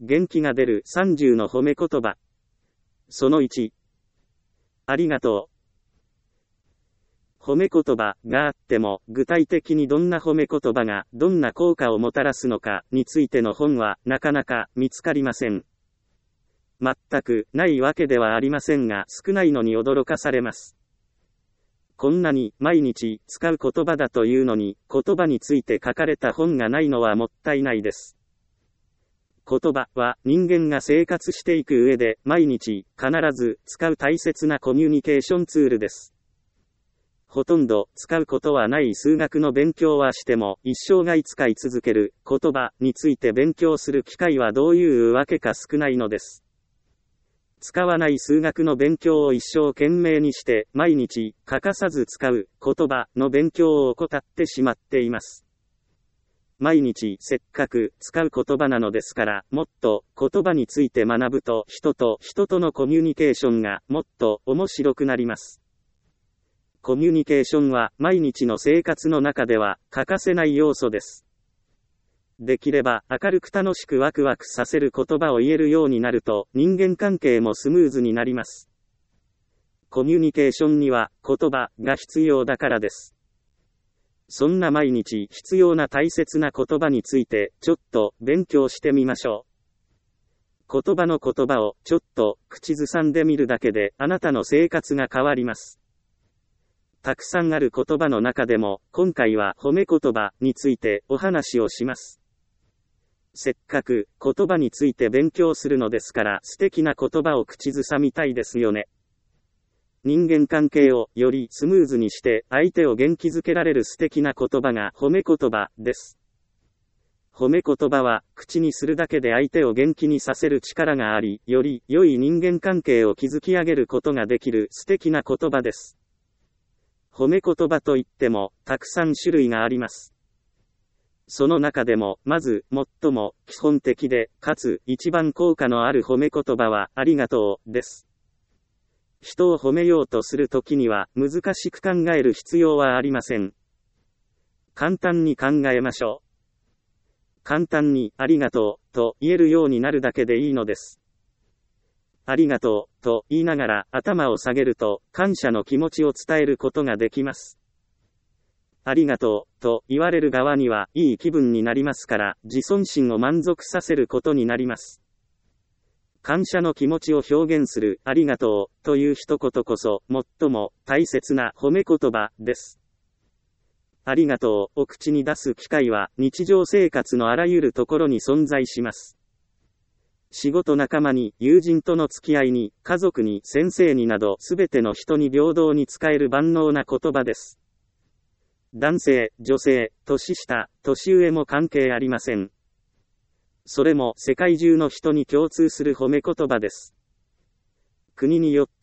元気が出る30の褒め言葉。その1。ありがとう。褒め言葉があっても、具体的にどんな褒め言葉がどんな効果をもたらすのかについての本はなかなか見つかりません。全くないわけではありませんが、少ないのに驚かされます。こんなに毎日使う言葉だというのに、言葉について書かれた本がないのはもったいないです。言葉は人間が生活していく上で毎日必ず使う大切なコミュニケーションツールです。ほとんど使うことはない数学の勉強はしても一生涯使い続ける言葉について勉強する機会はどういうわけか少ないのです。使わない数学の勉強を一生懸命にして毎日欠かさず使う言葉の勉強を怠ってしまっています。毎日せっかく使う言葉なのですから、もっと言葉について学ぶと人と人とのコミュニケーションがもっと面白くなります。コミュニケーションは毎日の生活の中では欠かせない要素です。できれば明るく楽しくワクワクさせる言葉を言えるようになると人間関係もスムーズになります。コミュニケーションには言葉が必要だからです。そんな毎日必要な大切な言葉についてちょっと勉強してみましょう。言葉の言葉をちょっと口ずさんでみるだけであなたの生活が変わります。たくさんある言葉の中でも今回は褒め言葉についてお話をします。せっかく言葉について勉強するのですから素敵な言葉を口ずさみたいですよね。人間関係をよりスムーズにして相手を元気づけられる素敵な言葉が褒め言葉です。褒め言葉は口にするだけで相手を元気にさせる力があり、より良い人間関係を築き上げることができる素敵な言葉です。褒め言葉といってもたくさん種類があります。その中でもまず最も基本的でかつ一番効果のある褒め言葉はありがとうです。人を褒めようとするときには難しく考える必要はありません。簡単に考えましょう。簡単にありがとうと言えるようになるだけでいいのです。ありがとうと言いながら頭を下げると感謝の気持ちを伝えることができます。ありがとうと言われる側にはいい気分になりますから自尊心を満足させることになります。感謝の気持ちを表現するありがとうという一言こそ最も大切な褒め言葉です。ありがとうを口に出す機会は日常生活のあらゆるところに存在します。仕事仲間に、友人との付き合いに、家族に、先生になどすべての人に平等に使える万能な言葉です。男性、女性、年下、年上も関係ありません。それも世界中の人に共通する褒め言葉です。国によって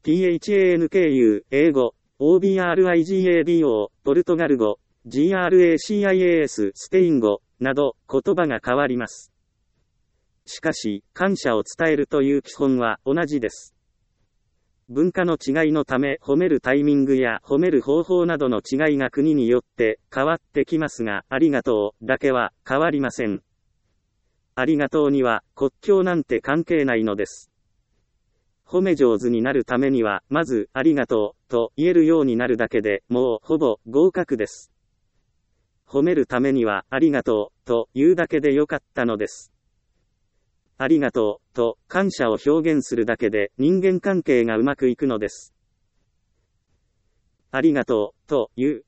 、PHANKU、英語、OBRIGADO、ポルトガル語、GRACIAS、スペイン語、など、言葉が変わります。しかし、感謝を伝えるという基本は同じです。文化の違いのため、褒めるタイミングや褒める方法などの違いが国によって変わってきますが、ありがとうだけは変わりません。ありがとうには国境なんて関係ないのです。褒め上手になるためには、まず、ありがとうと言えるようになるだけでもうほぼ合格です。褒めるためには、ありがとうと言うだけでよかったのです。ありがとうと感謝を表現するだけで人間関係がうまくいくのです。ありがとうという。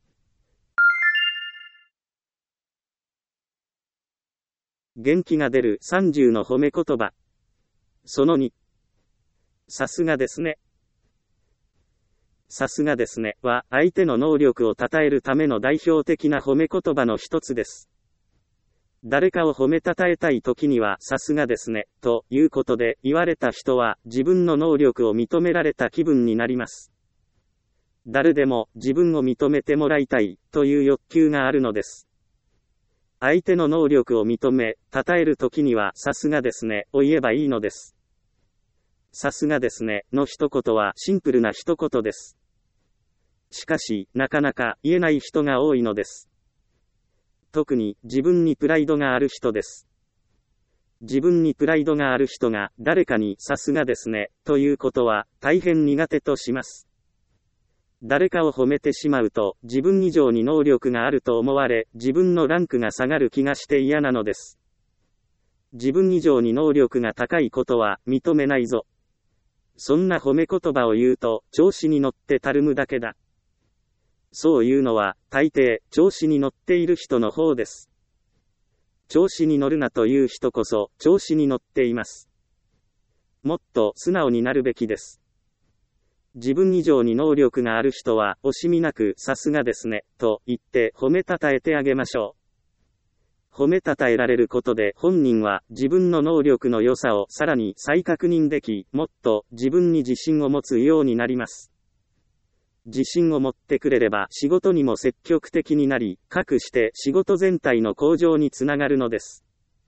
元気が出る30の褒め言葉。その2。さすがですね。さすがですねは相手の能力を称えるための代表的な褒め言葉の一つです。誰かを褒めたたえたい時にはさすがですねということで言われた人は自分の能力を認められた気分になります。誰でも自分を認めてもらいたいという欲求があるのです。相手の能力を認め、称える時にはさすがですねを言えばいいのです。さすがですねの一言はシンプルな一言です。しかし、なかなか言えない人が多いのです。特に自分にプライドがある人です。 自分にプライドがある人が誰かにさすがですね、ということは大変苦手とします。誰かを褒めてしまうと自分以上に能力があると思われ、自分のランクが下がる気がして嫌なのです。自分以上に能力が高いことは認めないぞ。そんな褒め言葉を言うと調子に乗ってたるむだけだ。そういうのは大抵調子に乗っている人の方です。調子に乗るなという人こそ調子に乗っています。もっと素直になるべきです。自分以上に能力がある人は惜しみなくさすがですね、と言って褒めたたえてあげましょう。褒めたたえられることで本人は自分の能力の良さをさらに再確認でき、もっと自分に自信を持つようになります。自信を持ってくれれば仕事にも積極的になり、かくして仕事全体の向上につながるのです。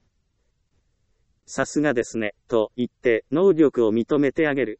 さすがですね、と言って能力を認めてあげる。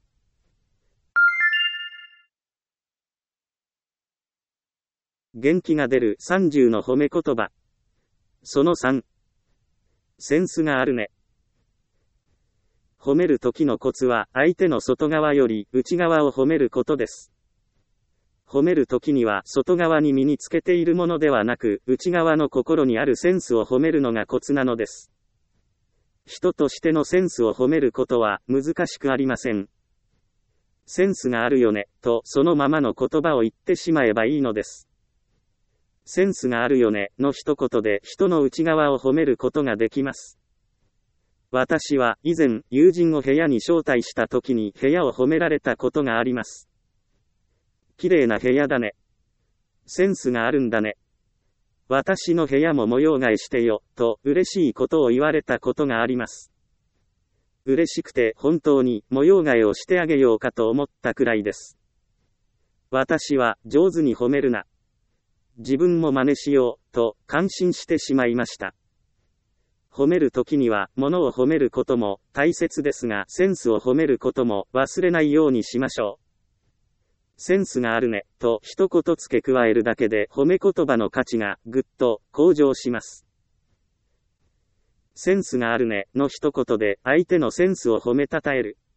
元気が出る30の褒め言葉。その3。センスがあるね。褒める時のコツは相手の外側より内側を褒めることです。褒める時には外側に身につけているものではなく、内側の心にあるセンスを褒めるのがコツなのです。人としてのセンスを褒めることは難しくありません。センスがあるよね、とそのままの言葉を言ってしまえばいいのです。センスがあるよね、の一言で人の内側を褒めることができます。私は以前、友人を部屋に招待した時に部屋を褒められたことがあります。綺麗な部屋だね。センスがあるんだね。私の部屋も模様替えしてよ、と嬉しいことを言われたことがあります。嬉しくて本当に模様替えをしてあげようかと思ったくらいです。私は上手に褒めるな。自分も真似しよう、と感心してしまいました。褒めるときには物を褒めることも大切ですが、センスを褒めることも忘れないようにしましょう。センスがあるね、と一言付け加えるだけで褒め言葉の価値がぐっと向上します。センスがあるね、の一言で相手のセンスを褒めたたえる。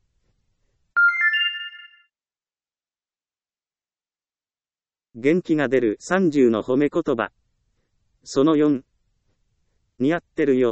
元気が出る30の褒め言葉。その4。似合ってるよ。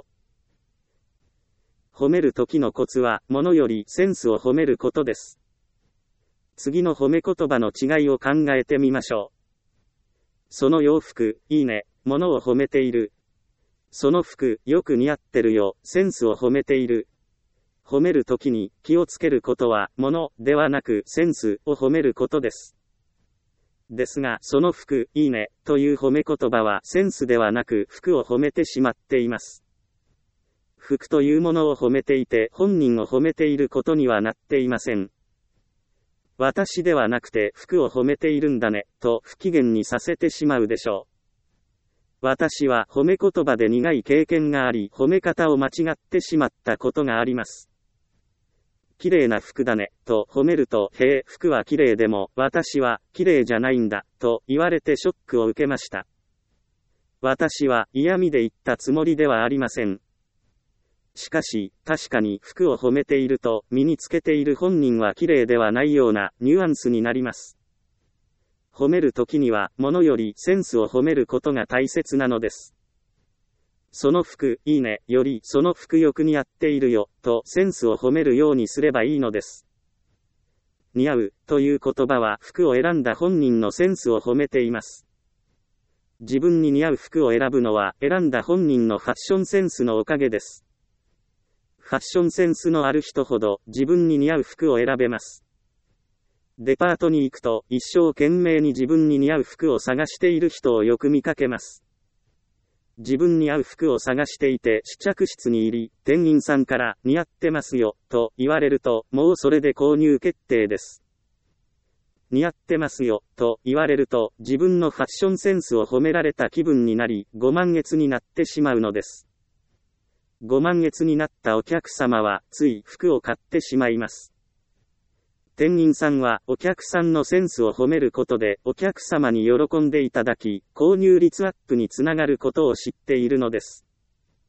褒める時のコツは、物よりセンスを褒めることです。次の褒め言葉の違いを考えてみましょう。その洋服、いいね、物を褒めている。その服、よく似合ってるよ、センスを褒めている。褒めるときに気をつけることは、物ではなくセンスを褒めることです。ですが、その服、いいね、という褒め言葉はセンスではなく服を褒めてしまっています。服というものを褒めていて本人を褒めていることにはなっていません。私ではなくて服を褒めているんだね、と不機嫌にさせてしまうでしょう。私は褒め言葉で苦い経験があり、褒め方を間違ってしまったことがあります。綺麗な服だね、と褒めると、へえ、服は綺麗でも、私は綺麗じゃないんだ、と言われてショックを受けました。私は嫌味で言ったつもりではありません。しかし、確かに服を褒めていると、身につけている本人は綺麗ではないようなニュアンスになります。褒めるときには、物よりセンスを褒めることが大切なのです。その服、いいね、より、その服よく似合っているよ、とセンスを褒めるようにすればいいのです。似合う、という言葉は服を選んだ本人のセンスを褒めています。自分に似合う服を選ぶのは、選んだ本人のファッションセンスのおかげです。ファッションセンスのある人ほど、自分に似合う服を選べます。デパートに行くと、一生懸命に自分に似合う服を探している人をよく見かけます。自分に合う服を探していて試着室に入り、店員さんから似合ってますよ、と言われると、もうそれで購入決定です。似合ってますよ、と言われると、自分のファッションセンスを褒められた気分になり、ご満悦になってしまうのです。ご満悦になったお客様は、つい服を買ってしまいます。店員さんはお客さんのセンスを褒めることでお客様に喜んでいただき、購入率アップにつながることを知っているのです。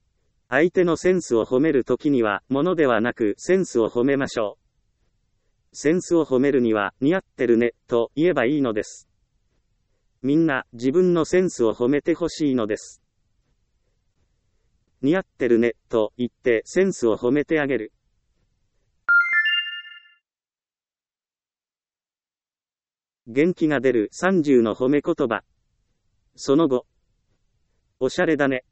相手のセンスを褒めるときには、物ではなくセンスを褒めましょう。センスを褒めるには、似合ってるね、と言えばいいのです。みんな、自分のセンスを褒めてほしいのです。似合ってるね、と言って、センスを褒めてあげる。元気が出る30の褒め言葉。その後。おしゃれだね。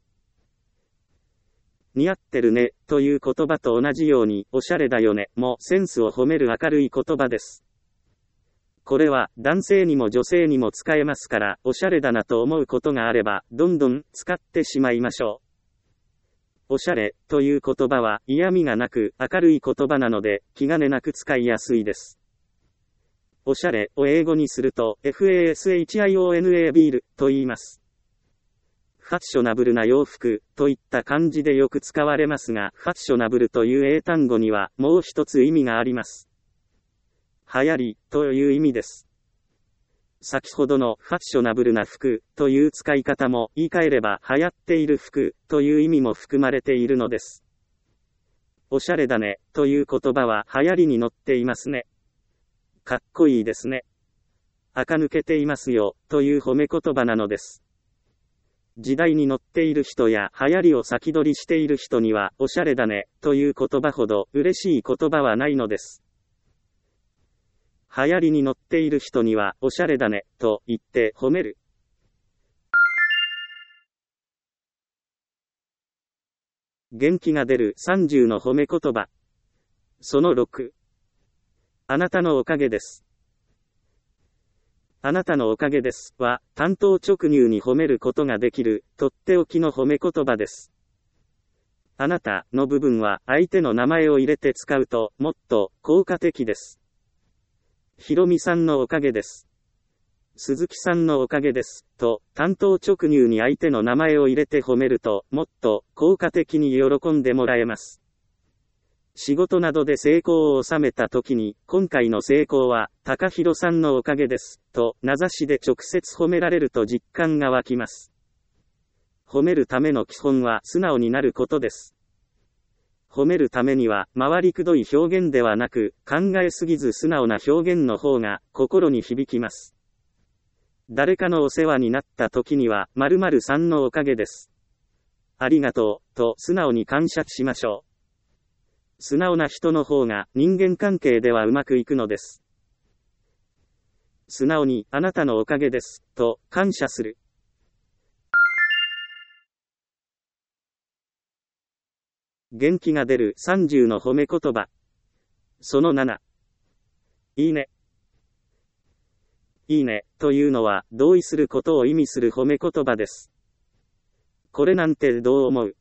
似合ってるね、という言葉と同じように、おしゃれだよね、もセンスを褒める明るい言葉です。これは、男性にも女性にも使えますから、おしゃれだなと思うことがあれば、どんどん使ってしまいましょう。おしゃれ、という言葉は、嫌味がなく、明るい言葉なので、気兼ねなく使いやすいです。おしゃれを英語にすると、fashionable と言います。ファッショナブルな洋服といった漢字でよく使われますが、ファッショナブルという英単語にはもう一つ意味があります。流行りという意味です。先ほどのファッショナブルな服という使い方も言い換えれば流行っている服という意味も含まれているのです。おしゃれだねという言葉は流行りに乗っていますね。かっこいいですね。垢抜けていますよという褒め言葉なのです。時代に乗っている人や流行りを先取りしている人には、おしゃれだね、という言葉ほど嬉しい言葉はないのです。流行りに乗っている人には、おしゃれだね、と言って褒める。元気が出る30の褒め言葉。その6。あなたのおかげです。あなたのおかげですは、単刀直入に褒めることができる、とっておきの褒め言葉です。あなたの部分は相手の名前を入れて使うと、もっと効果的です。ひろみさんのおかげです。鈴木さんのおかげです。と、単刀直入に相手の名前を入れて褒めると、もっと効果的に喜んでもらえます。仕事などで成功を収めたときに、今回の成功は、高弘さんのおかげです、と、名指しで直接褒められると実感が湧きます。褒めるための基本は、素直になることです。褒めるためには、回りくどい表現ではなく、考えすぎず素直な表現の方が、心に響きます。誰かのお世話になったときには、〇〇さんのおかげです。ありがとう、と素直に感謝しましょう。素直な人の方が人間関係ではうまくいくのです。素直にあなたのおかげです、と感謝する。元気が出る30の褒め言葉。その7。いいね。いいね、というのは同意することを意味する褒め言葉です。これなんてどう思う？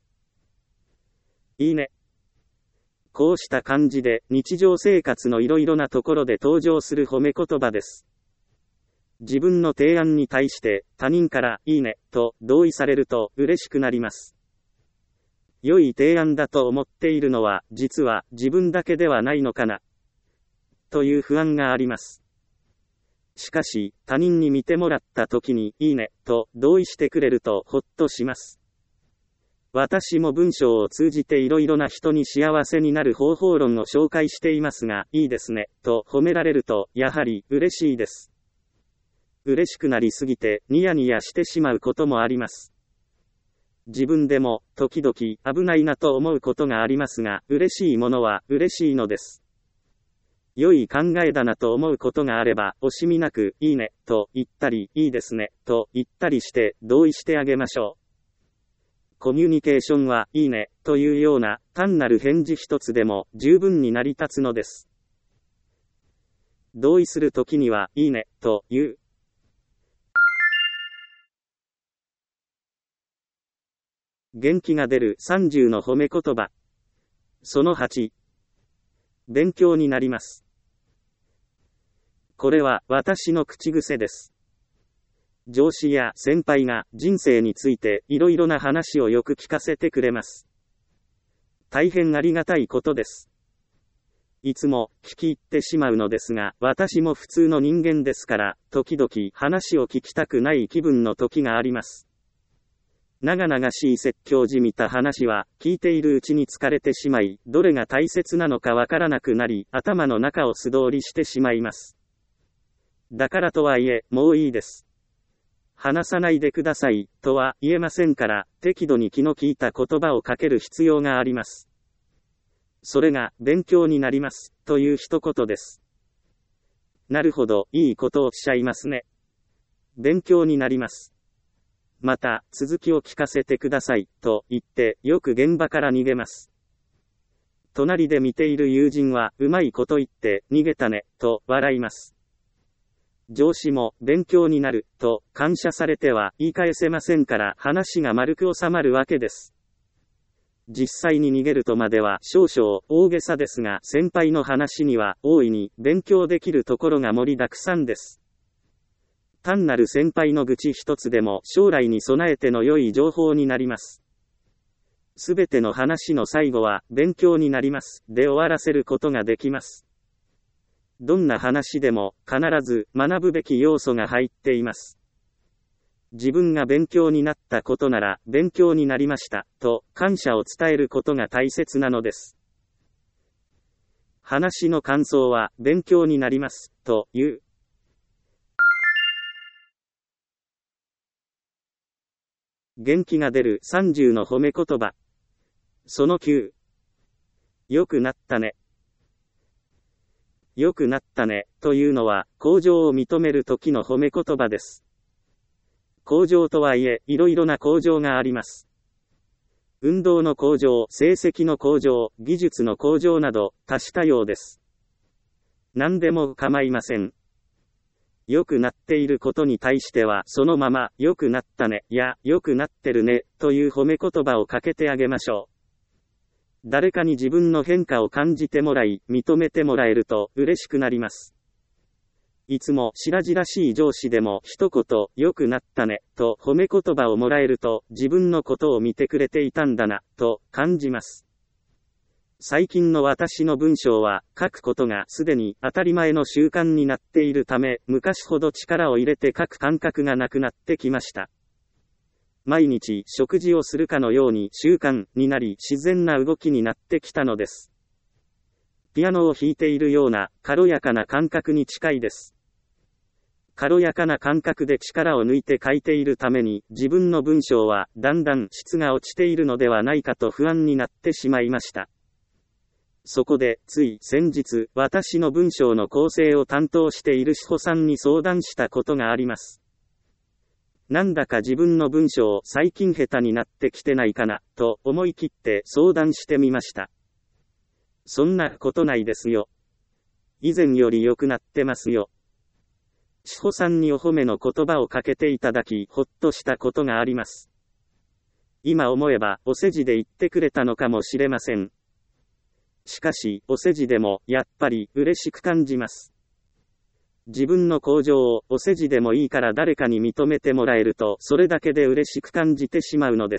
いいね。こうした感じで日常生活のいろいろなところで登場する褒め言葉です。自分の提案に対して他人からいいねと同意されると嬉しくなります。良い提案だと思っているのは実は自分だけではないのかなという不安があります。しかし他人に見てもらった時にいいねと同意してくれるとほっとします。私も文章を通じていろいろな人に幸せになる方法論を紹介していますが、いいですね、と褒められると、やはり嬉しいです。嬉しくなりすぎて、ニヤニヤしてしまうこともあります。自分でも、時々、危ないなと思うことがありますが、嬉しいものは嬉しいのです。良い考えだなと思うことがあれば、惜しみなく、いいね、と言ったり、いいですね、と言ったりして、同意してあげましょう。コミュニケーションは、いいね、というような、単なる返事一つでも、十分に成り立つのです。同意するときには、いいね、という。元気が出る30の褒め言葉。その8。勉強になります。これは、私の口癖です。上司や先輩が人生についていろいろな話をよく聞かせてくれます。大変ありがたいことです。いつも聞き入ってしまうのですが、私も普通の人間ですから、時々話を聞きたくない気分の時があります。 長々しい説教じみた話は、聞いているうちに疲れてしまい、どれが大切なのかわからなくなり、頭の中を素通りしてしまいます。だからとはいえ、もういいです。話さないでください、とは言えませんから、適度に気の利いた言葉をかける必要があります。それが、勉強になります、という一言です。なるほど、いいことをおっしゃいますね。勉強になります。また、続きを聞かせてください、と言って、よく現場から逃げます。隣で見ている友人は、うまいこと言って、逃げたね、と笑います。上司も、勉強になる、と感謝されては言い返せませんから、話が丸く収まるわけです。実際に逃げるとまでは少々大げさですが、先輩の話には大いに勉強できるところが盛りだくさんです。単なる先輩の愚痴一つでも将来に備えての良い情報になります。すべての話の最後は勉強になります。で終わらせることができます。どんな話でも必ず学ぶべき要素が入っています。自分が勉強になったことなら勉強になりましたと感謝を伝えることが大切なのです。話の感想は勉強になりますという。元気が出る30の褒め言葉。その9。良くなったね。良くなったね、というのは、向上を認める時の褒め言葉です。向上とはいえ、いろいろな向上があります。運動の向上、成績の向上、技術の向上など、多種多様です。何でも構いません。良くなっていることに対しては、そのまま、良くなったね、や、良くなってるね、という褒め言葉をかけてあげましょう。誰かに自分の変化を感じてもらい、認めてもらえると、嬉しくなります。いつも白々しい上司でも一言、良くなったね、と褒め言葉をもらえると、自分のことを見てくれていたんだな、と感じます。最近の私の文章は、書くことがすでに当たり前の習慣になっているため、昔ほど力を入れて書く感覚がなくなってきました。毎日食事をするかのように習慣になり、自然な動きになってきたのです。ピアノを弾いているような軽やかな感覚に近いです。軽やかな感覚で力を抜いて書いているために、自分の文章はだんだん質が落ちているのではないかと不安になってしまいました。そこで、つい先日、私の文章の構成を担当している志保さんに相談したことがあります。なんだか自分の文章、最近下手になってきてないかな、と思い切って相談してみました。そんなことないですよ。以前より良くなってますよ。志保さんにお褒めの言葉をかけていただき、ほっとしたことがあります。今思えば、お世辞で言ってくれたのかもしれません。しかし、お世辞でも、やっぱり、嬉しく感じます。自分の向上を、お世辞でもいいから誰かに認めてもらえると、それだけで嬉しく感じてしまうのです。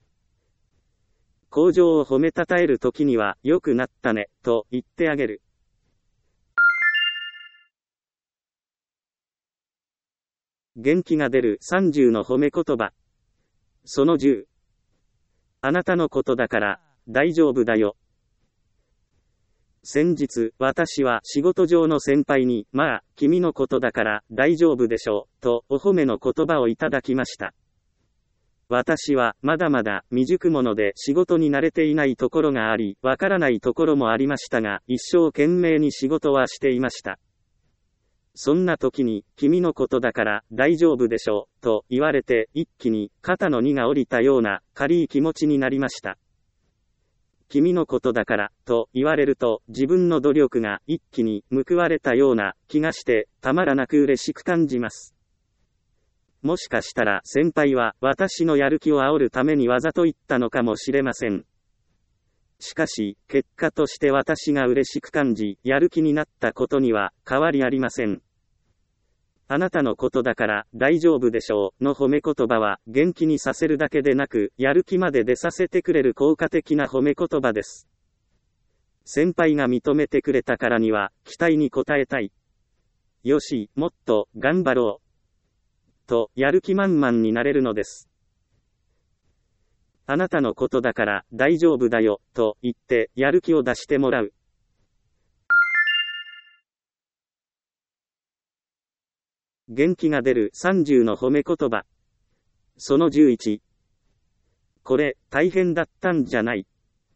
向上を褒めたたえるときには、良くなったね、と言ってあげる。元気が出る30の褒め言葉。その10。あなたのことだから、大丈夫だよ。先日、私は仕事上の先輩に、まあ、君のことだから大丈夫でしょう、とお褒めの言葉をいただきました。私は、まだまだ未熟者で仕事に慣れていないところがあり、わからないところもありましたが、一生懸命に仕事はしていました。そんな時に、君のことだから大丈夫でしょう、と言われて、一気に肩の荷が下りたような軽い気持ちになりました。君のことだから、と言われると、自分の努力が一気に報われたような気がして、たまらなく嬉しく感じます。もしかしたら先輩は私のやる気を煽るためにわざと言ったのかもしれません。しかし、結果として私が嬉しく感じ、やる気になったことには変わりありません。あなたのことだから大丈夫でしょうの褒め言葉は元気にさせるだけでなく、やる気まで出させてくれる効果的な褒め言葉です。先輩が認めてくれたからには期待に応えたい。よし、もっと頑張ろう。とやる気満々になれるのです。 あなたのことだから大丈夫だよ、と言ってやる気を出してもらう。元気が出る30の褒め言葉。その11。これ、大変だったんじゃない。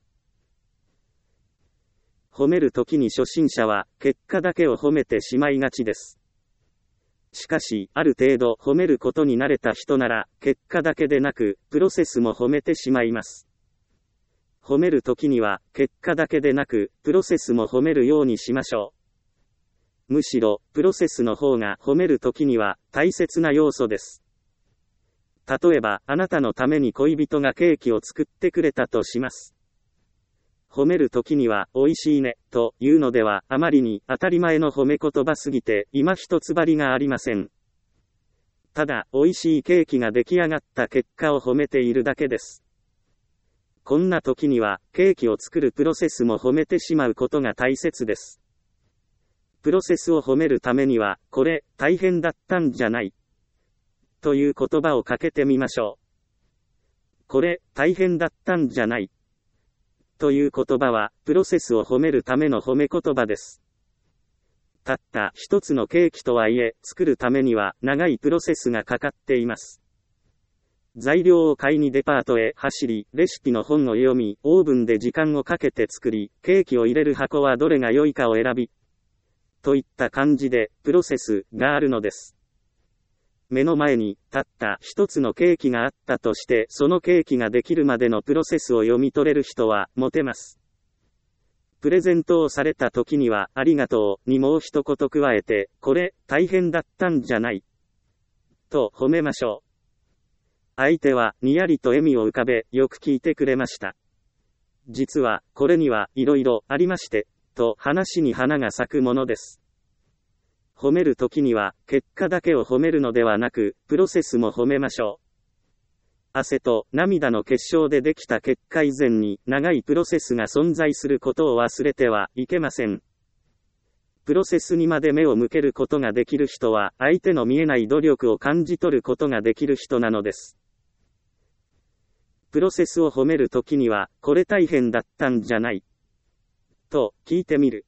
褒めるときに初心者は、結果だけを褒めてしまいがちです。しかし、ある程度褒めることに慣れた人なら、結果だけでなく、プロセスも褒めてしまいます。褒めるときには、結果だけでなく、プロセスも褒めるようにしましょう。むしろ、プロセスの方が褒めるときには、大切な要素です。例えば、あなたのために恋人がケーキを作ってくれたとします。褒めるときには、美味しいね、というのでは、あまりに当たり前の褒め言葉すぎて、今一つ張りがありません。ただ、美味しいケーキが出来上がった結果を褒めているだけです。こんな時には、ケーキを作るプロセスも褒めてしまうことが大切です。プロセスを褒めるためには、これ、大変だったんじゃない。という言葉をかけてみましょう。これ、大変だったんじゃない。という言葉は、プロセスを褒めるための褒め言葉です。たった一つのケーキとはいえ、作るためには、長いプロセスがかかっています。材料を買いにデパートへ走り、レシピの本を読み、オーブンで時間をかけて作り、ケーキを入れる箱はどれが良いかを選び、といった感じで、プロセスがあるのです。目の前に、たった一つのケーキがあったとして、そのケーキができるまでのプロセスを読み取れる人は、モテます。プレゼントをされた時には、ありがとうにもう一言加えて、これ、大変だったんじゃない。と褒めましょう。相手は、にやりと笑みを浮かべ、よく聞いてくれました。実は、これには、いろいろありまして、と話に花が咲くものです。褒めるときには、結果だけを褒めるのではなく、プロセスも褒めましょう。汗と涙の結晶でできた結果以前に、長いプロセスが存在することを忘れてはいけません。プロセスにまで目を向けることができる人は、相手の見えない努力を感じ取ることができる人なのです。プロセスを褒めるときには、これ大変だったんじゃない。と、聞いてみる。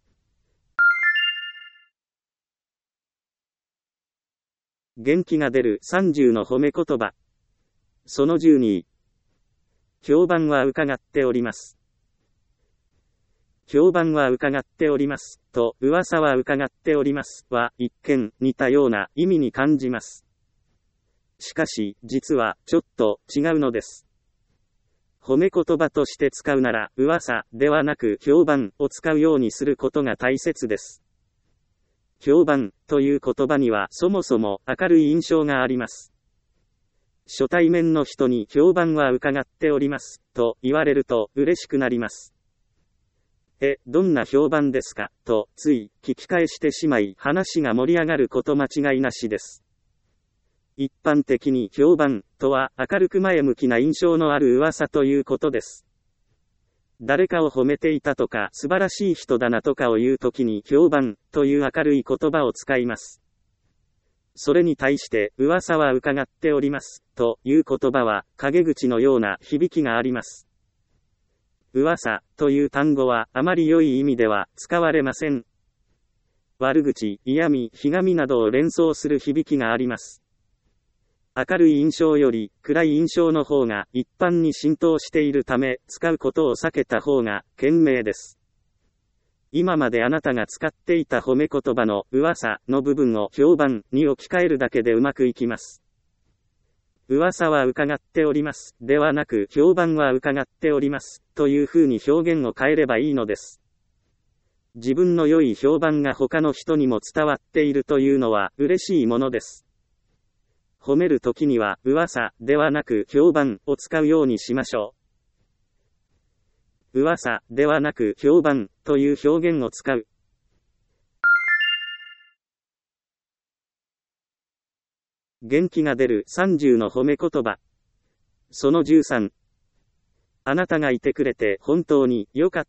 元気が出る30の褒め言葉。その12。評判は伺っております。評判は伺っております、と、噂は伺っております、は、一見、似たような意味に感じます。しかし、実は、ちょっと、違うのです。褒め言葉として使うなら、噂、ではなく、評判、を使うようにすることが大切です。評判、という言葉には、そもそも、明るい印象があります。初対面の人に、評判は伺っております、と、言われると、嬉しくなります。どんな評判ですか、と、つい、聞き返してしまい、話が盛り上がること間違いなしです。一般的に評判、とは、明るく前向きな印象のある噂ということです。誰かを褒めていたとか、素晴らしい人だなとかを言うときに、評判、という明るい言葉を使います。それに対して、噂は伺っております、という言葉は、陰口のような響きがあります。噂、という単語は、あまり良い意味では、使われません。悪口、嫌味、ひがみなどを連想する響きがあります。明るい印象より、暗い印象の方が、一般に浸透しているため、使うことを避けた方が、賢明です。今まであなたが使っていた褒め言葉の、噂、の部分を、評判、に置き換えるだけでうまくいきます。噂は伺っております、ではなく、評判は伺っております、という風に表現を変えればいいのです。自分の良い評判が他の人にも伝わっているというのは、嬉しいものです。褒めるときには、噂、ではなく、評判、を使うようにしましょう。噂、ではなく、評判、という表現を使う。元気が出る30の褒め言葉。その13。あなたがいてくれて本当に良かった。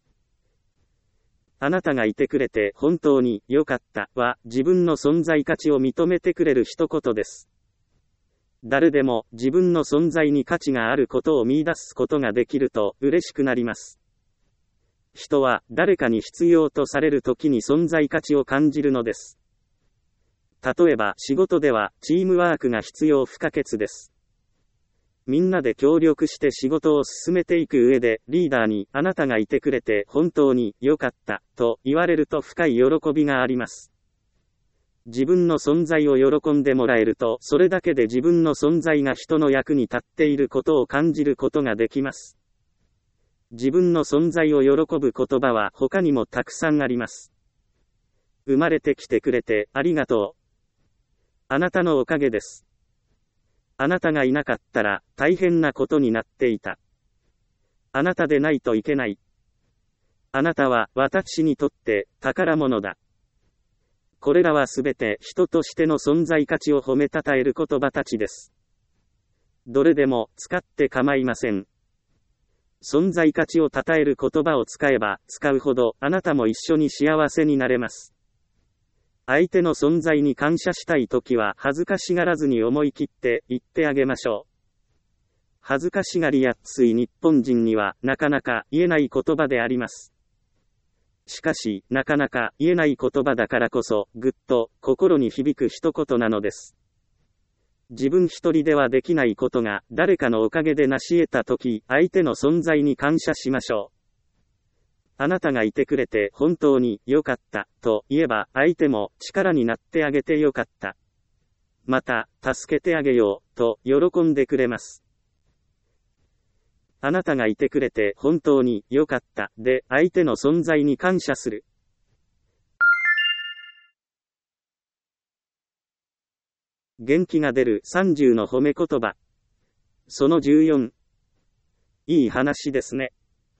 あなたがいてくれて本当に良かったは、自分の存在価値を認めてくれる一言です。 誰でも自分の存在に価値があることを見出すことができると嬉しくなります。人は誰かに必要とされるときに存在価値を感じるのです。例えば仕事ではチームワークが必要不可欠です。みんなで協力して仕事を進めていく上でリーダーにあなたがいてくれて本当に良かったと言われると深い喜びがあります。自分の存在を喜んでもらえるとそれだけで自分の存在が人の役に立っていることを感じることができます。自分の存在を喜ぶ言葉は他にもたくさんあります。生まれてきてくれてありがとう。あなたのおかげです。あなたがいなかったら大変なことになっていた。あなたでないといけない。あなたは私にとって宝物だ。これらはすべて人としての存在価値を褒めたたえる言葉たちです。どれでも使って構いません。存在価値を称える言葉を使えば使うほどあなたも一緒に幸せになれます。相手の存在に感謝したいときは恥ずかしがらずに思い切って言ってあげましょう。恥ずかしがりやすい日本人にはなかなか言えない言葉であります。しかし、なかなか言えない言葉だからこそ、ぐっと心に響く一言なのです。自分一人ではできないことが誰かのおかげで成し得たとき、相手の存在に感謝しましょう。あなたがいてくれて本当に良かったと言えば相手も力になってあげて良かった。また、助けてあげようと喜んでくれます。あなたがいてくれて本当に良かったで相手の存在に感謝する。元気が出る30の褒め言葉。その14。いい話ですね。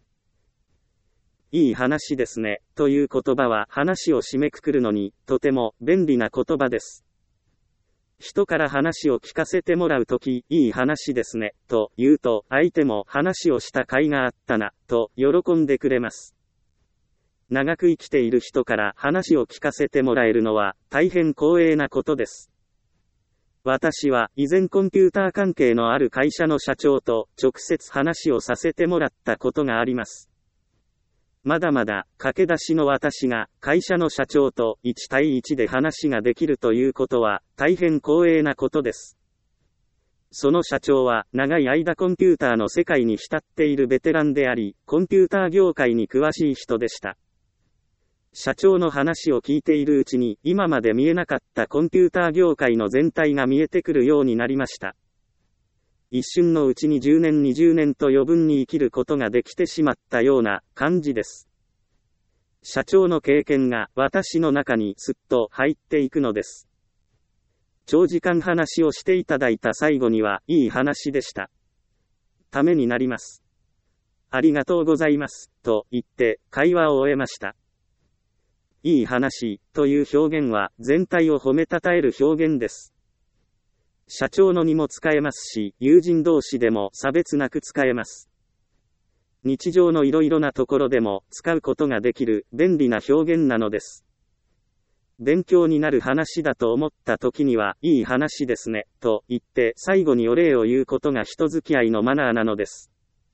いい話ですね。という言葉は話を締めくくるのにとても便利な言葉です。人から話を聞かせてもらうとき、いい話ですね、と言うと、相手も話をした甲斐があったな、と喜んでくれます。長く生きている人から話を聞かせてもらえるのは、大変光栄なことです。私は以前コンピューター関係のある会社の社長と直接話をさせてもらったことがあります。まだまだ駆け出しの私が会社の社長と1対1で話ができるということは大変光栄なことです。その社長は長い間コンピューターの世界に浸っているベテランであり、コンピューター業界に詳しい人でした。社長の話を聞いているうちに今まで見えなかったコンピューター業界の全体が見えてくるようになりました。一瞬のうちに10年20年と余分に生きることができてしまったような感じです。社長の経験が私の中にすっと入っていくのです。長時間話をしていただいた最後にはいい話でした。ためになります。ありがとうございます、と言って会話を終えました。いい話という表現は全体を褒めたたえる表現です。社長のにも使えますし、友人同士でも差別なく使えます。日常のいろいろなところでも使うことができる便利な表現なのです。勉強になる話だと思った時には、いい話ですね、と言って最後にお礼を言うことが人付き合いのマナーなのです。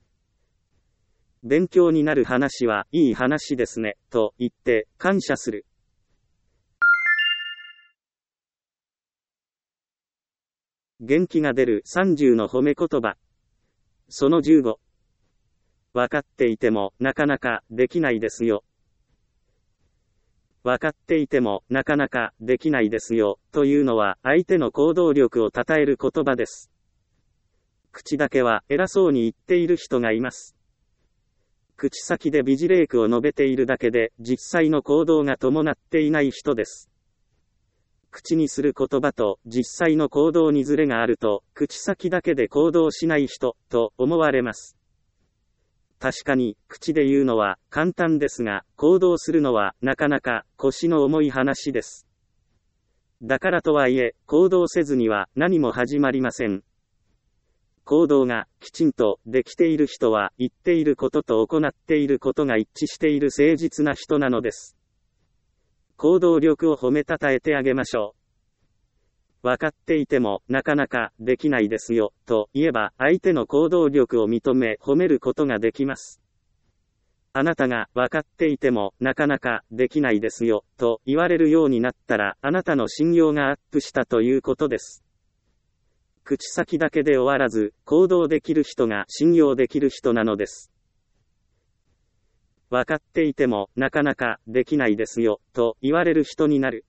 勉強になる話は、いい話ですね、と言って感謝する。元気が出る30の褒め言葉。その15。分かっていてもなかなかできないですよ。分かっていてもなかなかできないですよというのは相手の行動力を称える言葉です。口だけは偉そうに言っている人がいます。口先で美辞麗句を述べているだけで実際の行動が伴っていない人です。口にする言葉と実際の行動にズレがあると、口先だけで行動しない人、と思われます。確かに、口で言うのは簡単ですが、行動するのはなかなか腰の重い話です。だからとはいえ、行動せずには何も始まりません。行動がきちんとできている人は、言っていることと行っていることが一致している誠実な人なのです。行動力を褒めたたえてあげましょう。 わかっていてもなかなかできないですよ、と言えば相手の行動力を認め褒めることができます。あなたがわかっていてもなかなかできないですよ、と言われるようになったらあなたの信用がアップしたということです。口先だけで終わらず、行動できる人が信用できる人なのです。わかっていてもなかなかできないですよ、と言われる人になる。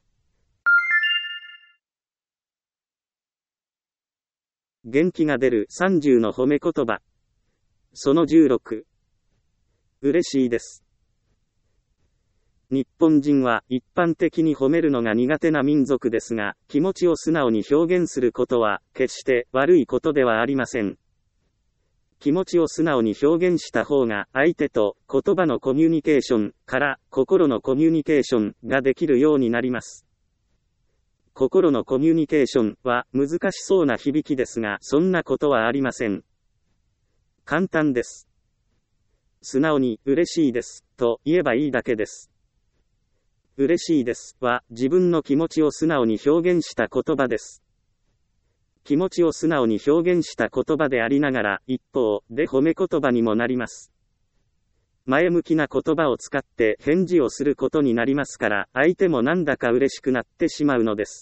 元気が出る30の褒め言葉。その16。嬉しいです。日本人は一般的に褒めるのが苦手な民族ですが、気持ちを素直に表現することは決して悪いことではありません。気持ちを素直に表現した方が相手と言葉のコミュニケーションから心のコミュニケーションができるようになります。心のコミュニケーションは難しそうな響きですが、そんなことはありません。簡単です。素直に嬉しいですと言えばいいだけです。嬉しいですは自分の気持ちを素直に表現した言葉です。気持ちを素直に表現した言葉でありながら一方で褒め言葉にもなります。前向きな言葉を使って返事をすることになりますから、相手もなんだか嬉しくなってしまうのです。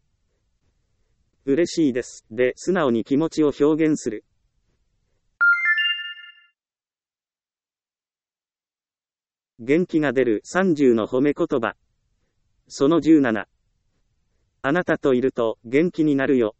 嬉しいですで素直に気持ちを表現する。元気が出る30の褒め言葉。その17。あなたといると元気になるよ。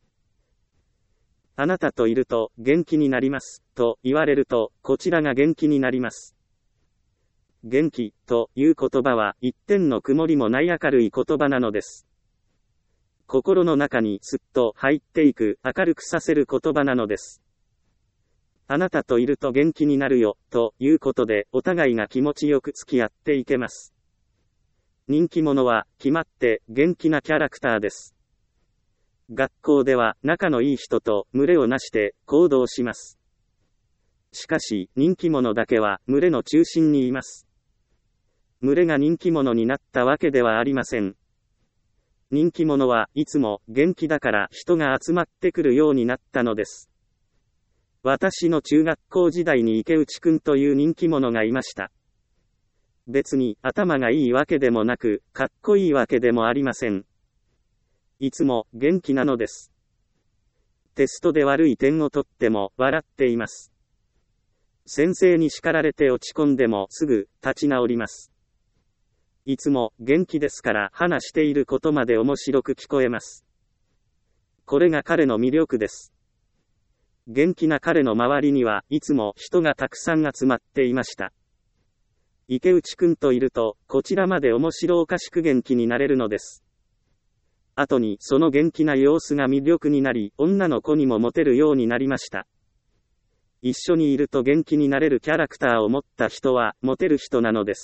あなたといると元気になりますと言われると、こちらが元気になります。元気という言葉は一点の曇りもない明るい言葉なのです。心の中にすっと入っていく、明るくさせる言葉なのです。あなたといると元気になるよということで、お互いが気持ちよく付き合っていけます。人気者は決まって元気なキャラクターです。学校では仲のいい人と群れをなして行動します。しかし人気者だけは群れの中心にいます。群れが人気者になったわけではありません。人気者はいつも元気だから人が集まってくるようになったのです。私の中学校時代に池内くんという人気者がいました。別に頭がいいわけでもなく、かっこいいわけでもありません。いつも元気なのです。テストで悪い点を取っても笑っています。先生に叱られて落ち込んでもすぐ立ち直ります。いつも元気ですから話していることまで面白く聞こえます。これが彼の魅力です。元気な彼の周りにはいつも人がたくさん集まっていました。池内くんといると、こちらまで面白おかしく元気になれるのです。後にその元気な様子が魅力になり、女の子にもモテるようになりました。一緒にいると元気になれるキャラクターを持った人はモテる人なのです。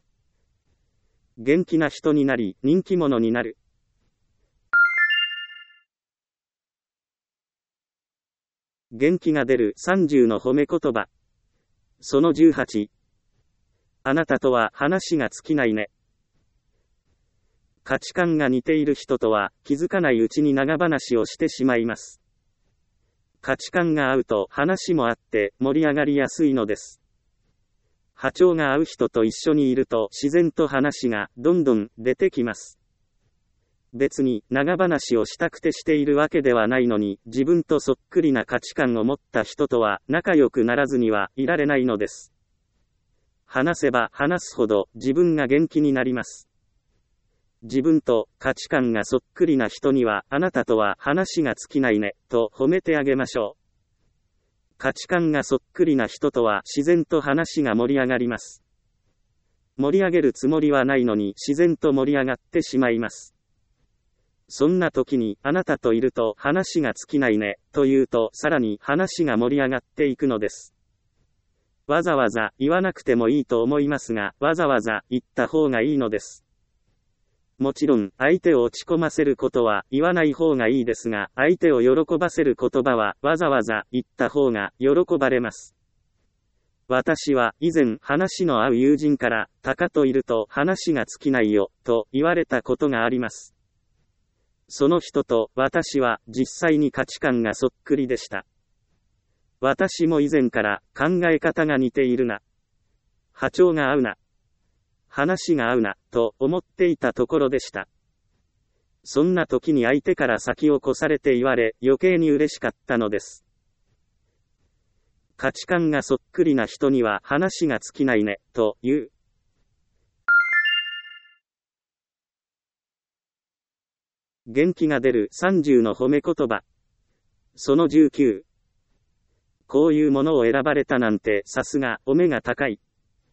元気な人になり、人気者になる。元気が出る30の褒め言葉。その18。あなたとは話が尽きないね。価値観が似ている人とは気づかないうちに長話をしてしまいます。価値観が合うと話もあって盛り上がりやすいのです。波長が合う人と一緒にいると自然と話がどんどん出てきます。別に長話をしたくてしているわけではないのに、自分とそっくりな価値観を持った人とは仲良くならずにはいられないのです。話せば話すほど自分が元気になります。自分と価値観がそっくりな人には、あなたとは話が尽きないね、と褒めてあげましょう。価値観がそっくりな人とは自然と話が盛り上がります。盛り上げるつもりはないのに自然と盛り上がってしまいます。そんな時に、あなたといると話が尽きないね、と言うとさらに話が盛り上がっていくのです。わざわざ言わなくてもいいと思いますが、わざわざ言った方がいいのです。もちろん、相手を落ち込ませることは言わない方がいいですが、相手を喜ばせる言葉はわざわざ言った方が喜ばれます。私は以前話の合う友人から、タカといると話が尽きないよ、と言われたことがあります。 その人と私は実際に価値観がそっくりでした。私も以前から考え方が似ているな。波長が合うな。話が合うな、と思っていたところでした。そんな時に相手から先を越されて言われ、余計に嬉しかったのです。価値観がそっくりな人には話が尽きないね、という。元気が出る30の褒め言葉。その19。こういうものを選ばれたなんてさすが、お目が高い。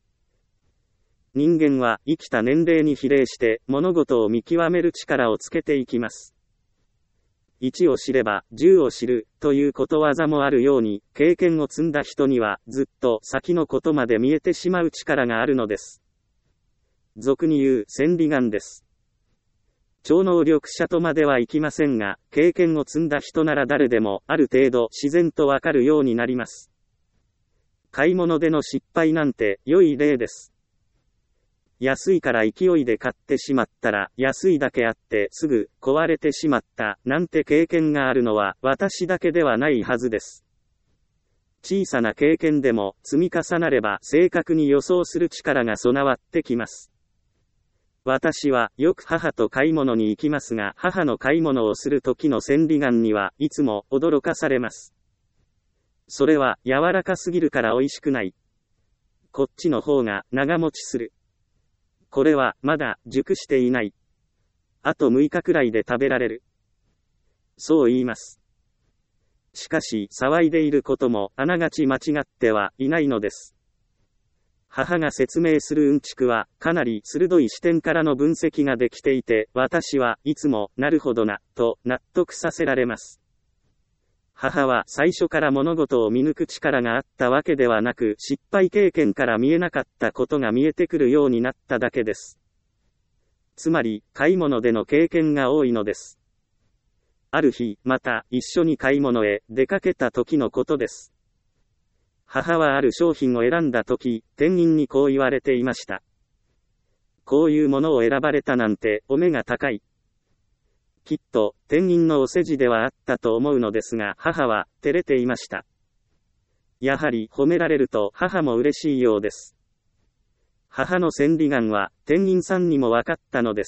人間は生きた年齢に比例して物事を見極める力をつけていきます。1を知れば10を知るということわざもあるように、経験を積んだ人にはずっと先のことまで見えてしまう力があるのです。俗に言う千里眼です。超能力者とまではいきませんが、経験を積んだ人なら誰でもある程度自然とわかるようになります。買い物での失敗なんて良い例です。安いから勢いで買ってしまったら、安いだけあってすぐ壊れてしまったなんて経験があるのは私だけではないはずです。小さな経験でも積み重なれば正確に予想する力が備わってきます。私はよく母と買い物に行きますが、母の買い物をする時の千里眼にはいつも驚かされます。それは柔らかすぎるから美味しくない。こっちの方が長持ちする。これはまだ熟していない。あと6日くらいで食べられる。そう言います。しかし騒いでいることもあながち間違ってはいないのです。母が説明するうんちくはかなり鋭い視点からの分析ができていて、私はいつもなるほどなと納得させられます。母は最初から物事を見抜く力があったわけではなく、失敗経験から見えなかったことが見えてくるようになっただけです。つまり、買い物での経験が多いのです。ある日、また一緒に買い物へ出かけた時のことです。母はある商品を選んだ時、店員にこう言われていました。こういうものを選ばれたなんてお目が高い。きっと、店員のお世辞ではあったと思うのですが、母は、照れていました。やはり、褒められると、母も嬉しいようです。母の千里眼は、店員さんにも分かったのです。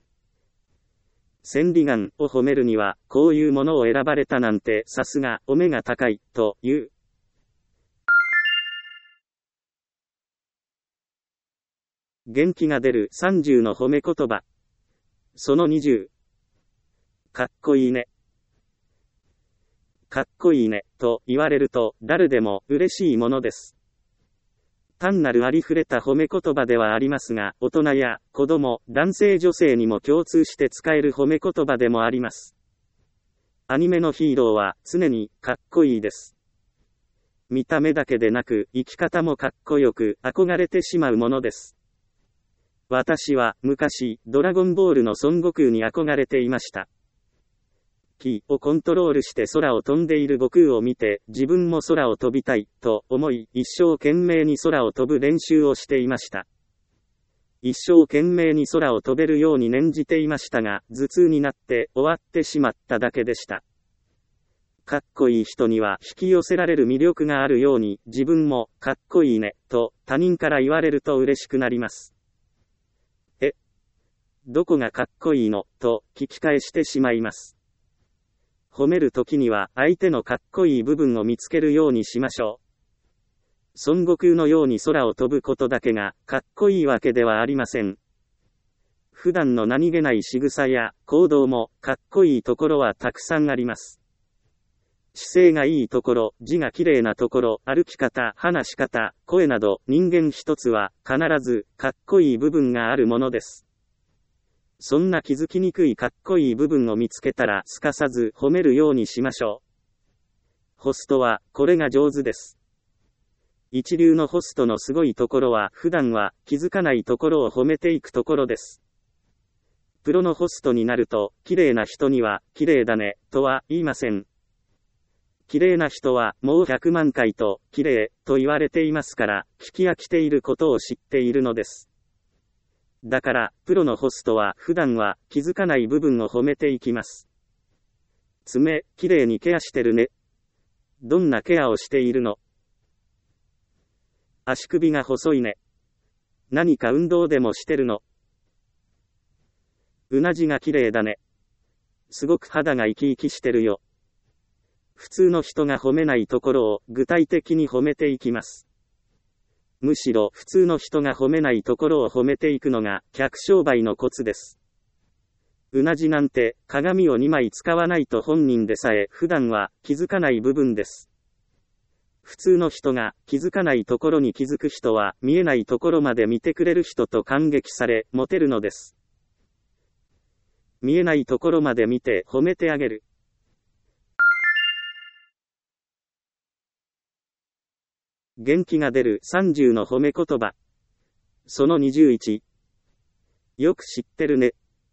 千里眼を褒めるには、こういうものを選ばれたなんて、さすが、お目が高い、という。元気が出る30の褒め言葉。その20。かっこいいね。かっこいいね、と言われると、誰でも嬉しいものです。単なるありふれた褒め言葉ではありますが、大人や子供、男性女性にも共通して使える褒め言葉でもあります。アニメのヒーローは常にかっこいいです。見た目だけでなく、生き方もかっこよく憧れてしまうものです。私は昔、ドラゴンボールの孫悟空に憧れていました。気をコントロールして空を飛んでいる悟空を見て、自分も空を飛びたい、と思い、一生懸命に空を飛ぶ練習をしていました。一生懸命に空を飛べるように念じていましたが、頭痛になって終わってしまっただけでした。かっこいい人には引き寄せられる魅力があるように、自分もかっこいいね、と他人から言われると嬉しくなります。どこがかっこいいの、と聞き返してしまいます。褒めるときには相手のかっこいい部分を見つけるようにしましょう。孫悟空のように空を飛ぶことだけがかっこいいわけではありません。普段の何気ない仕草や行動もかっこいいところはたくさんあります。姿勢がいいところ、字が綺麗なところ、歩き方、話し方、声など人間一つは必ずかっこいい部分があるものです。そんな気づきにくいかっこいい部分を見つけたらすかさず褒めるようにしましょう。ホストはこれが上手です。一流のホストのすごいところは普段は気づかないところを褒めていくところです。プロのホストになると、綺麗な人には綺麗だねとは言いません。綺麗な人はもう100万回と綺麗と言われていますから、聞き飽きていることを知っているのです。 だから、プロのホストは普段は気づかない部分を褒めていきます。爪、きれいにケアしてるね。どんなケアをしているの？足首が細いね。何か運動でもしてるの？うなじがきれいだね。すごく肌が生き生きしてるよ。普通の人が褒めないところを具体的に褒めていきます。むしろ普通の人が褒めないところを褒めていくのが客商売のコツです。うなじなんて鏡を2枚使わないと本人でさえ普段は気づかない部分です。普通の人が気づかないところに気づく人は見えないところまで見てくれる人と感激されモテるのです。見えないところまで見て褒めてあげる。元気が出る30の褒め言葉。その21。よく知ってるね。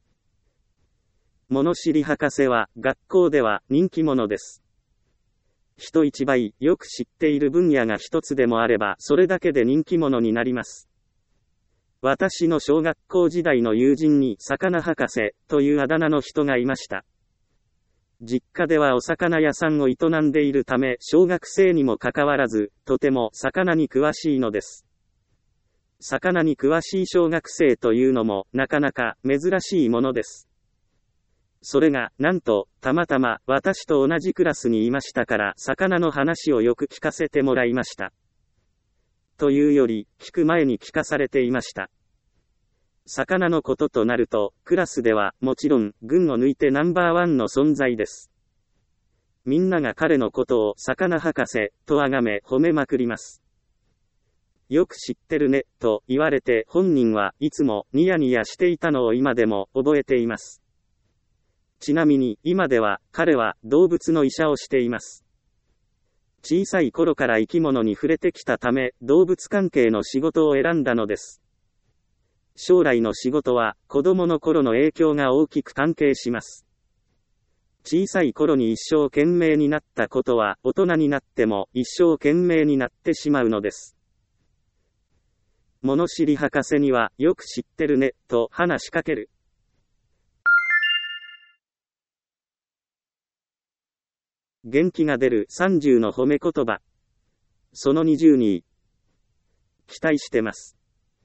物知り博士は学校では人気者です。人一倍よく知っている分野が一つでもあればそれだけで人気者になります。私の小学校時代の友人に魚博士というあだ名の人がいました。実家ではお魚屋さんを営んでいるため小学生にもかかわらずとても魚に詳しいのです。魚に詳しい小学生というのもなかなか珍しいものです。それがなんとたまたま私と同じクラスにいましたから魚の話をよく聞かせてもらいました。というより聞く前に聞かされていました。魚のこととなるとクラスではもちろん群を抜いてナンバーワンの存在です。みんなが彼のことを魚博士と崇め褒めまくります。よく知ってるねと言われて本人はいつもニヤニヤしていたのを今でも覚えています。ちなみに今では彼は動物の医者をしています。小さい頃から生き物に触れてきたため動物関係の仕事を選んだのです。将来の仕事は子供の頃の影響が大きく関係します。小さい頃に一生懸命になったことは大人になっても一生懸命になってしまうのです。物知り博士にはよく知ってるねと話しかける。元気が出る30の褒め言葉。その20に。期待してます。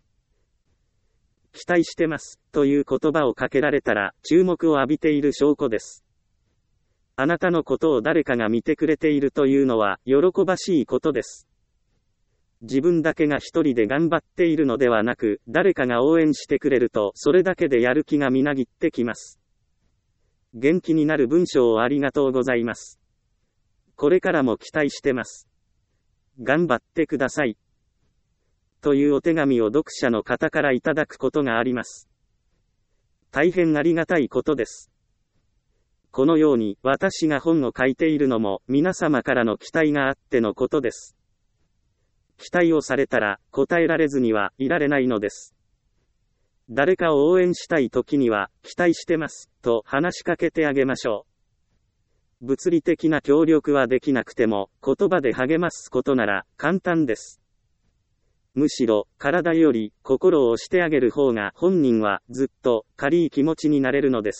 期待してますという言葉をかけられたら注目を浴びている証拠です。あなたのことを誰かが見てくれているというのは喜ばしいことです。自分だけが一人で頑張っているのではなく、誰かが応援してくれるとそれだけでやる気がみなぎってきます。元気になる文章をありがとうございます。これからも期待してます。頑張ってください。というお手紙を読者の方からいただくことがあります。大変ありがたいことです。このように私が本を書いているのも皆様からの期待があってのことです。期待をされたら答えられずにはいられないのです。誰かを応援したい時には期待してますと話しかけてあげましょう。物理的な協力はできなくても言葉で励ますことなら簡単です。むしろ体より心を押してあげる方が本人はずっと軽い気持ちになれるのです。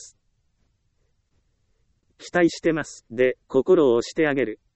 期待してますで心を押してあげる。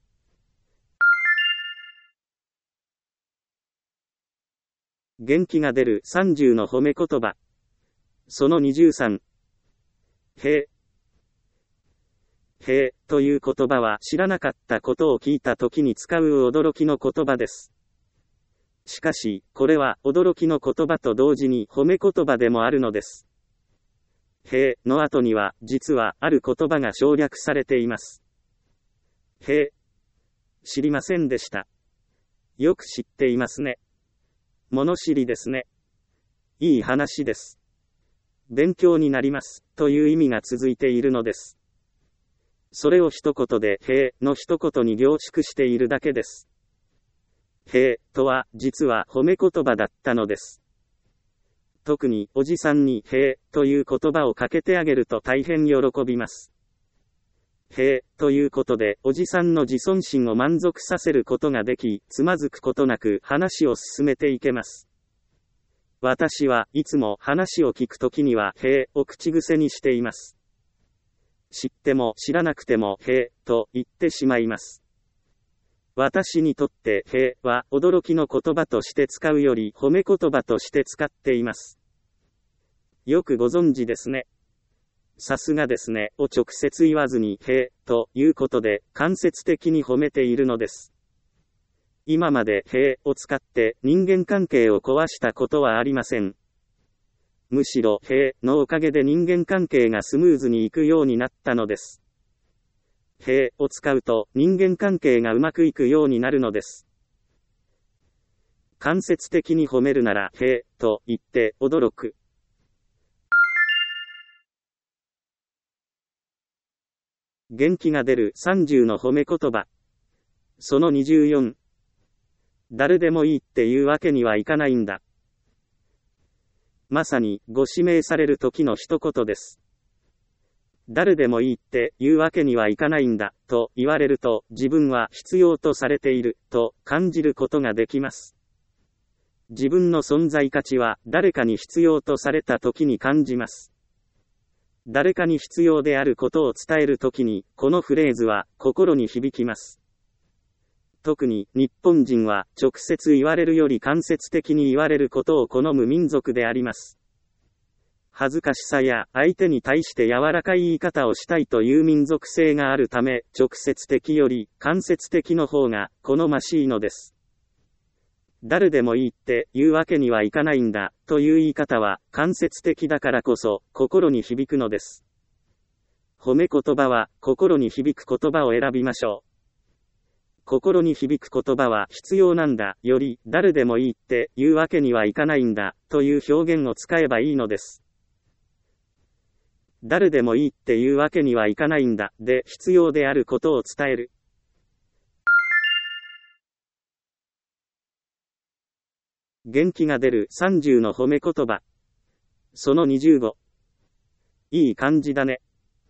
元気が出る30の褒め言葉。その23。へえ。へえ、という言葉は知らなかったことを聞いた時に使う驚きの言葉です。しかし、これは驚きの言葉と同時に褒め言葉でもあるのです。へえの後には実はある言葉が省略されています。へえ。知りませんでした。よく知っていますね。物知りですね。いい話です。勉強になります、という意味が続いているのです。それを一言で、へえの一言に凝縮しているだけです。へえとは、実は褒め言葉だったのです。特に、おじさんに、へえという言葉をかけてあげると大変喜びます。へえということで、おじさんの自尊心を満足させることができ、つまずくことなく話を進めていけます。 私はいつも話を聞くときには、へえを口癖にしています。知っても知らなくても、へえと言ってしまいます。私にとって、へえは驚きの言葉として使うより褒め言葉として使っています。よくご存知ですね。さすがですねを直接言わずに、へえということで間接的に褒めているのです。今まで、へえを使って人間関係を壊したことはありません。むしろ、へえのおかげで人間関係がスムーズにいくようになったのです。へえを使うと人間関係がうまくいくようになるのです。間接的に褒めるなら、へえと言って驚く。元気が出る30の褒め言葉。その24。誰でもいいっていうわけにはいかないんだ。まさに、ご指名される時の一言です。誰でもいいっていうわけにはいかないんだ、と言われると、自分は必要とされている、と感じることができます。自分の存在価値は、誰かに必要とされた時に感じます。誰かに必要であることを伝えるときに、このフレーズは心に響きます。特に日本人は直接言われるより間接的に言われることを好む民族であります。恥ずかしさや相手に対して柔らかい言い方をしたいという民族性があるため、直接的より間接的の方が好ましいのです。誰でもいいっていうわけにはいかないんだという言い方は間接的だからこそ心に響くのです。褒め言葉は心に響く言葉を選びましょう。心に響く言葉は必要なんだより誰でもいいっていうわけにはいかないんだという表現を使えばいいのです。誰でもいいっていうわけにはいかないんだで必要であることを伝える。元気が出る30の褒め言葉。その25。いい感じだね。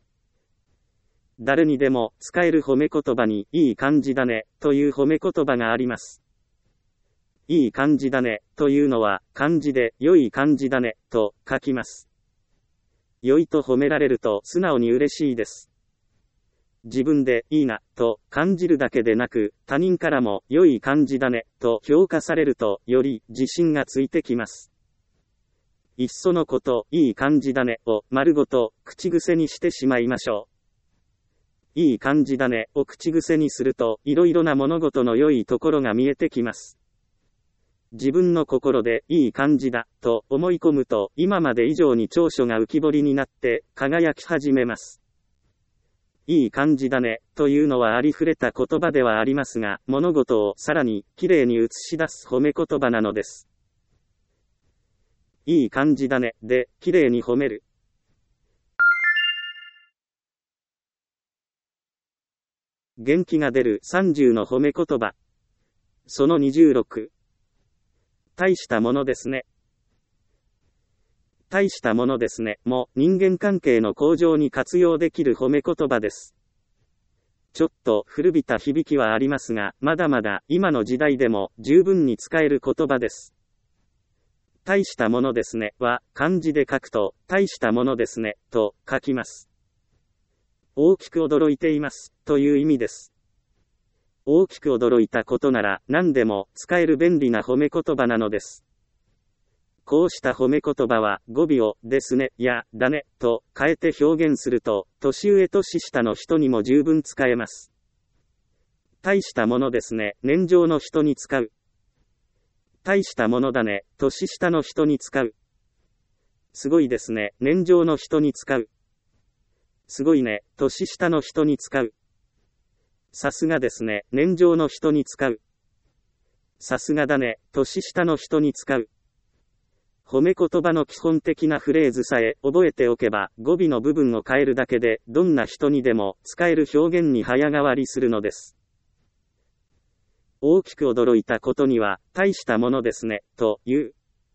誰にでも使える褒め言葉にいい感じだねという褒め言葉があります。いい感じだねというのは漢字で良い感じだねと書きます。良いと褒められると素直に嬉しいです。自分でいいなと感じるだけでなく、他人からも良い感じだねと評価されるとより自信がついてきます。いっそのこといい感じだねを丸ごと口癖にしてしまいましょう。いい感じだねを口癖にするといろいろな物事の良いところが見えてきます。自分の心でいい感じだと思い込むと今まで以上に長所が浮き彫りになって輝き始めます。いい感じだねというのはありふれた言葉ではありますが、物事をさらにきれいに映し出す褒め言葉なのです。いい感じだねできれいに褒める。元気が出る30の褒め言葉。その26。大したものですね。大したものですねも人間関係の向上に活用できる褒め言葉です。ちょっと古びた響きはありますが、まだまだ今の時代でも十分に使える言葉です。大したものですねは漢字で書くと大したものですねと書きます。大きく驚いていますという意味です。大きく驚いたことなら何でも使える便利な褒め言葉なのです。こうした褒め言葉は語尾をですねやだねと変えて表現すると年上年下の人にも十分使えます。大したものですね、年上の人に使う。大したものだね、年下の人に使う。すごいですね、年上の人に使う。すごいね、年下の人に使う。さすがですね、年上の人に使う。さすがだね、年下の人に使う。褒め言葉の基本的なフレーズさえ覚えておけば、語尾の部分を変えるだけで、どんな人にでも使える表現に早変わりするのです。大きく驚いたことには、大したものですね、という。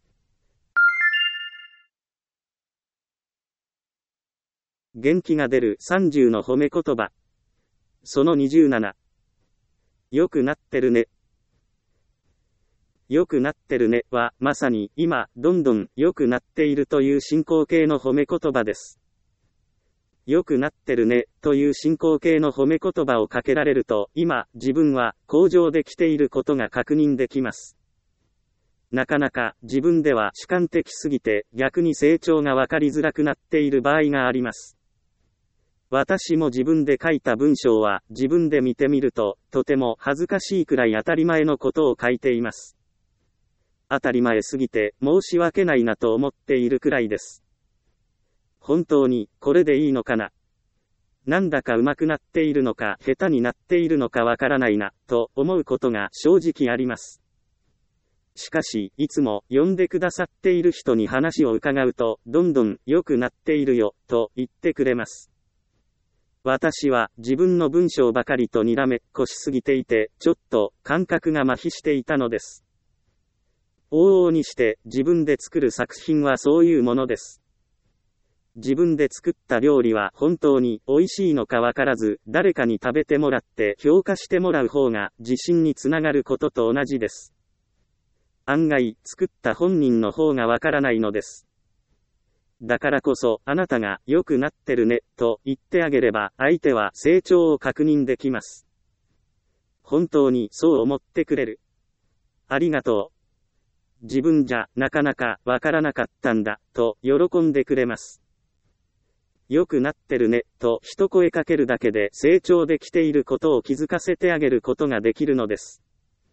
元気が出る30の褒め言葉。その27。よくなってるね。 良くなってるねは、まさに今、どんどん良くなっているという進行形の褒め言葉です。良くなってるねという進行形の褒め言葉をかけられると、今、自分は向上できていることが確認できます。なかなか自分では主観的すぎて逆に成長がわかりづらくなっている場合があります。私も自分で書いた文章は自分で見てみると、とても恥ずかしいくらい当たり前のことを書いています。当たり前すぎて申し訳ないなと思っているくらいです。本当にこれでいいのかな。なんだか上手くなっているのか下手になっているのかわからないな、と思うことが正直あります。しかし、いつも読んでくださっている人に話を伺うと、どんどん良くなっているよ、と言ってくれます。私は自分の文章ばかりとにらめっこしすぎていて、ちょっと感覚が麻痺していたのです。往々にして自分で作る作品はそういうものです。自分で作った料理は本当に美味しいのかわからず、誰かに食べてもらって評価してもらう方が自信につながることと同じです。案外、作った本人の方がわからないのです。だからこそ、あなたが良くなってるね、と言ってあげれば、相手は成長を確認できます。本当にそう思ってくれる。ありがとう。自分じゃなかなかわからなかったんだ、と喜んでくれます。良くなってるね、と一声かけるだけで成長できていることを気づかせてあげることができるのです。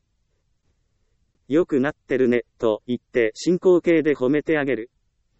良くなってるね、と言って進行形で褒めてあげる。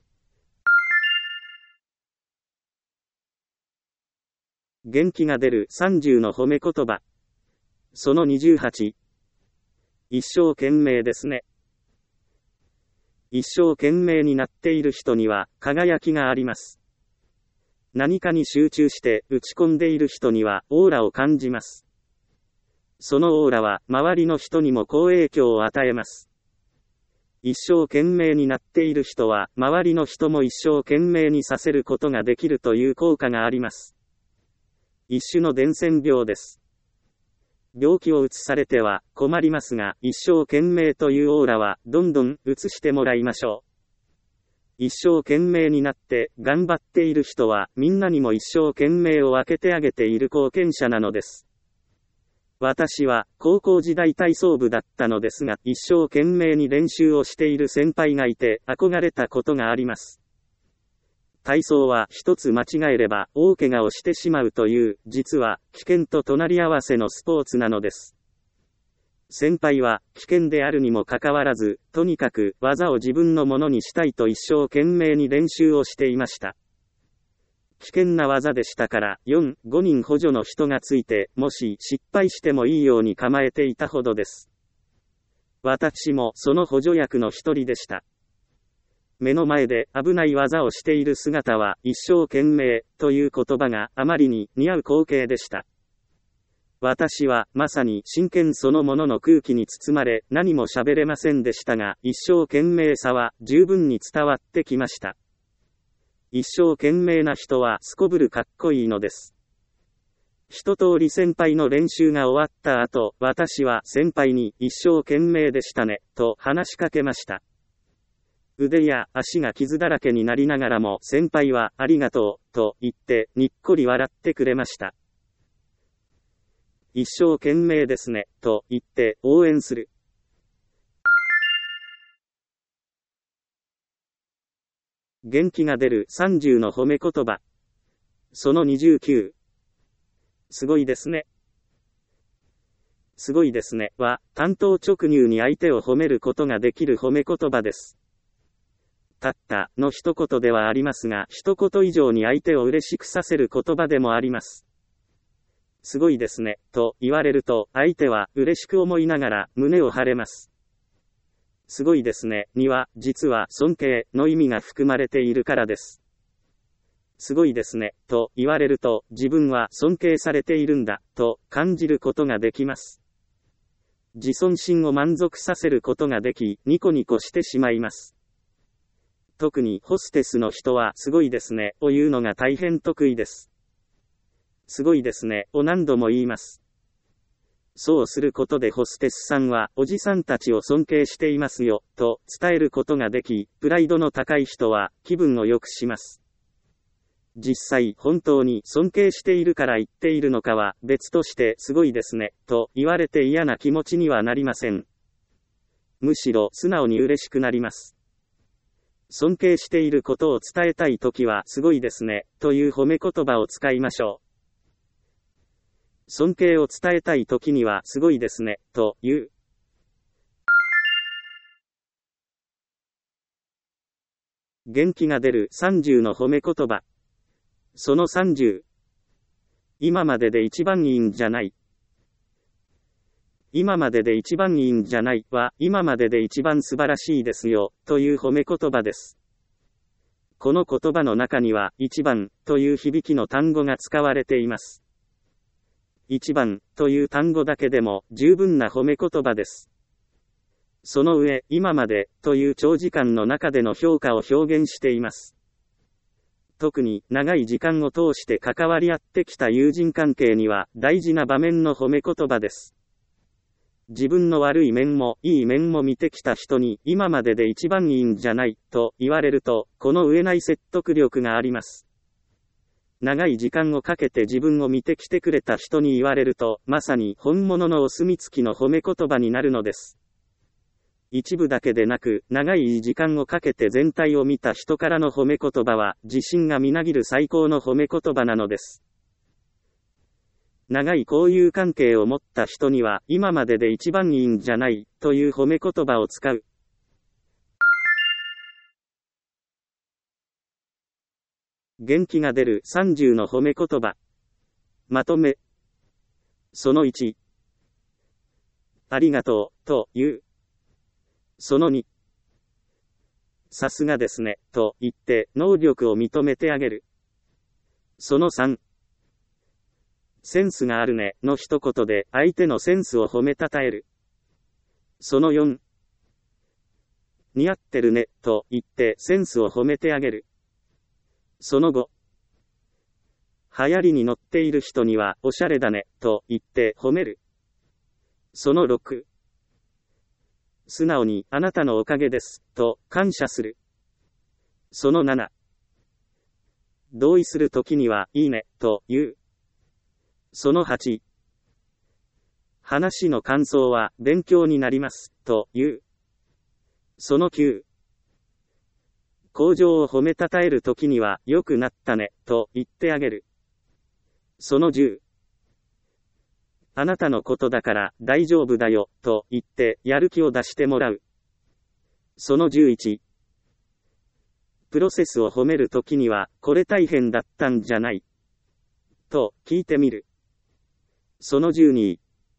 元気が出る30の褒め言葉。その28。一生懸命ですね。一生懸命になっている人には輝きがあります。何かに集中して打ち込んでいる人にはオーラを感じます。そのオーラは周りの人にも好影響を与えます。一生懸命になっている人は周りの人も一生懸命にさせることができるという効果があります。一種の伝染病です。病気をうつされては困りますが、一生懸命というオーラはどんどんうつしてもらいましょう。一生懸命になって頑張っている人はみんなにも一生懸命を分けてあげている貢献者なのです。私は高校時代体操部だったのですが、一生懸命に練習をしている先輩がいて憧れたことがあります。体操は一つ間違えれば大怪我をしてしまうという、実は危険と隣り合わせのスポーツなのです。先輩は危険であるにもかかわらず、とにかく技を自分のものにしたいと一生懸命に練習をしていました。危険な技でしたから、4、5人補助の人がついて、もし失敗してもいいように構えていたほどです。私もその補助役の一人でした。目の前で危ない技をしている姿は、一生懸命という言葉があまりに似合う光景でした。私はまさに真剣そのものの空気に包まれ、何も喋れませんでしたが、一生懸命さは十分に伝わってきました。一生懸命な人はすこぶるかっこいいのです。一通り先輩の練習が終わった後、私は先輩に一生懸命でしたね、と話しかけました。腕や足が傷だらけになりながらも先輩はありがとう、と言ってにっこり笑ってくれました。一生懸命ですね、と言って応援する。元気が出る30の褒め言葉。その29。すごいですね。すごいですねは、単刀直入に相手を褒めることができる褒め言葉です。たったの一言ではありますが、一言以上に相手を嬉しくさせる言葉でもあります。すごいですね、と言われると、相手は嬉しく思いながら胸を張れます。すごいですね、には、実は尊敬の意味が含まれているからです。すごいですね、と言われると、自分は尊敬されているんだ、と感じることができます。自尊心を満足させることができ、ニコニコしてしまいます。特にホステスの人は、すごいですね、を言うのが大変得意です。すごいですね、を何度も言います。 そうすることでホステスさんはおじさんたちを尊敬していますよ、と伝えることができ、プライドの高い人は気分を良くします。実際本当に尊敬しているから言っているのかは別としてすごいですね、と言われて嫌な気持ちにはなりません。むしろ素直に嬉しくなります。尊敬していることを伝えたいときはすごいですね、という褒め言葉を使いましょう。尊敬を伝えたいときにはすごいですね、という。元気が出る30の褒め言葉。その30。今までで一番いいんじゃない。今までで一番いいんじゃないは、今までで一番素晴らしいですよ、という褒め言葉です。この言葉の中には、一番という響きの単語が使われています。一番という単語だけでも十分な褒め言葉です。その上、今までという長時間の中での評価を表現しています。特に長い時間を通して関わり合ってきた友人関係には大事な場面の褒め言葉です。自分の悪い面もいい面も見てきた人に今までで一番いいんじゃないと言われると、この上ない説得力があります。長い時間をかけて自分を見てきてくれた人に言われると、まさに本物のお墨付きの褒め言葉になるのです。一部だけでなく、長い時間をかけて全体を見た人からの褒め言葉は、自信がみなぎる最高の褒め言葉なのです。長い交友関係を持った人には、今までで一番いいんじゃない、という褒め言葉を使う。元気が出る30の褒め言葉。まとめ。その1。ありがとう、という。その2。さすがですね、と言って能力を認めてあげる。その3。センスがあるね、の一言で相手のセンスを褒めたたえる。その4。似合ってるね、と言ってセンスを褒めてあげる。その後、流行りに乗っている人にはおしゃれだね、と言って褒める。その6、素直にあなたのおかげです、と感謝する。その7、同意するときにはいいね、と言う。その8、話の感想は勉強になります、と言う。その9、向上を褒めたたえるときには、良くなったね、と言ってあげる。その10、あなたのことだから大丈夫だよ、と言ってやる気を出してもらう。その11、プロセスを褒めるときには、これ大変だったんじゃない、と聞いてみる。その12、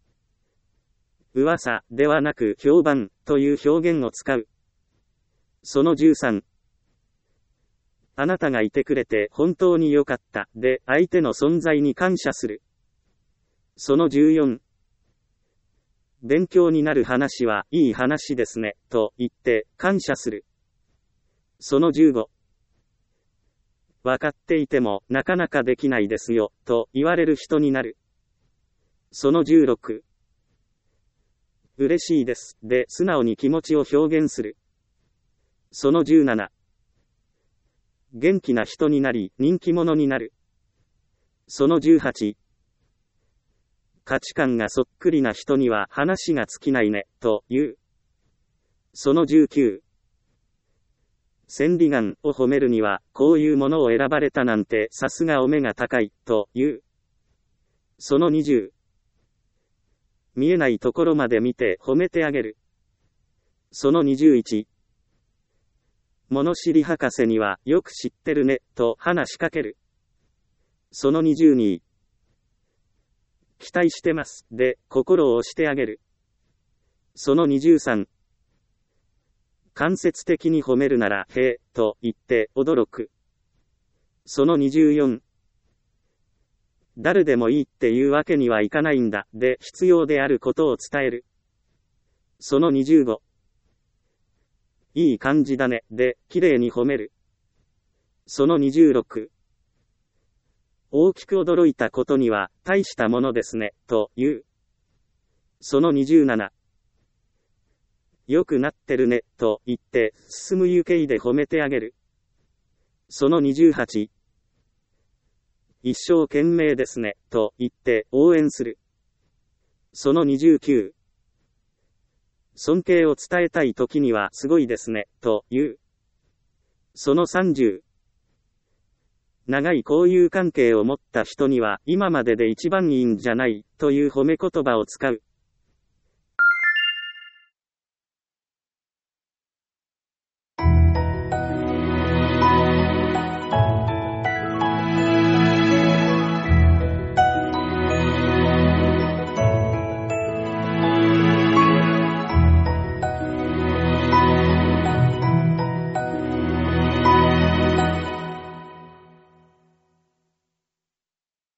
噂ではなく評判という表現を使う。その13、あなたがいてくれて本当に良かった、で、相手の存在に感謝する。その14、勉強になる話はいい話ですね、と言って感謝する。その15、分かっていてもなかなかできないですよ、と言われる人になる。その16、嬉しいです、で、素直に気持ちを表現する。その17、元気な人になり、人気者になる。その18、価値観がそっくりな人には話が尽きないね、という。その19、千里眼を褒めるには、こういうものを選ばれたなんてさすがお目が高い、という。その20、見えないところまで見て褒めてあげる。その21、物知り博士にはよく知ってるね、と話しかける。その22、期待してます、で、心を押してあげる。その23、間接的に褒めるなら、へえ、と言って驚く。その24、誰でもいいっていうわけにはいかないんだ、で、必要であることを伝える。その25、いい感じだね、で、綺麗に褒める。その26、大きく驚いたことには、大したものですね、という。 その27。良くなってるね、と言って、進む行けで褒めてあげる。その28。一生懸命ですね、と言って応援する。その29。尊敬を伝えたい時にはすごいですね、と言う。その30。長い交友関係を持った人には今までで一番いいんじゃない、という褒め言葉を使う。